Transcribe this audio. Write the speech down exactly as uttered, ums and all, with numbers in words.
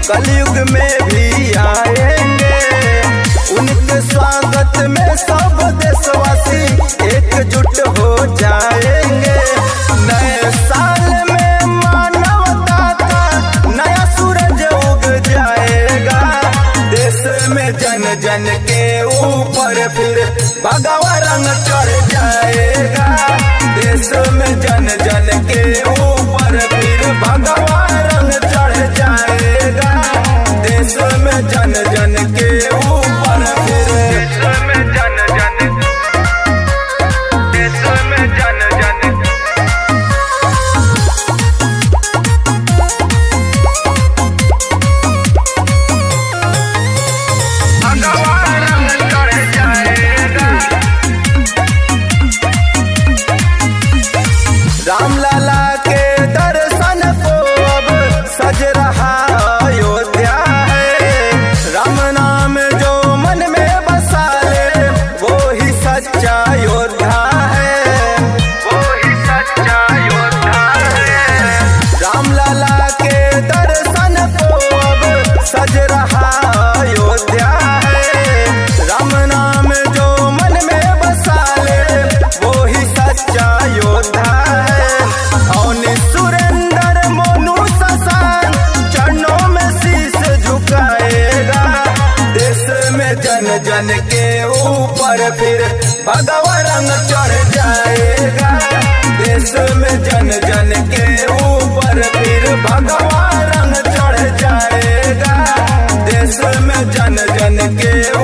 कलयुग में भी आएंगे। उनके स्वागत में सब देशवासी एकजुट हो जाएंगे। नए साल में मानवता का नया सूरज उग जाएगा। देश में जन जन के ऊपर फिर भगवा रंग चढ़ जाएगा। देश में जन जन के ऊपर फिर भगवा रंग चढ़ जाएगा। देश में जन जन के ऊपर फिर देश में जन जन देश में जन जन भगवा रंग चढ़ जाएगा। राम लाला के दर्शन को अब सज रहा अयोध्या है। राम नाम जो मन में बसा ले वो ही सच्चा योद्धा है। वो ही सच्चा योद्धा है। राम लाला के दर्शन को अब सज रहा अयोध्या है। राम नाम जो मन में बसा ले वो ही सच्चा योद्धा है। अवनी सुरेंद्र मोनू शशांक चरणों में शीश झुकाएगा। देश में जन जन के ऊपर फिर भगवा रंग चढ़ जाएगा। देश में जन जन के ऊपर फिर भगवा रंग चढ़ जाएगा। देश में जन जन के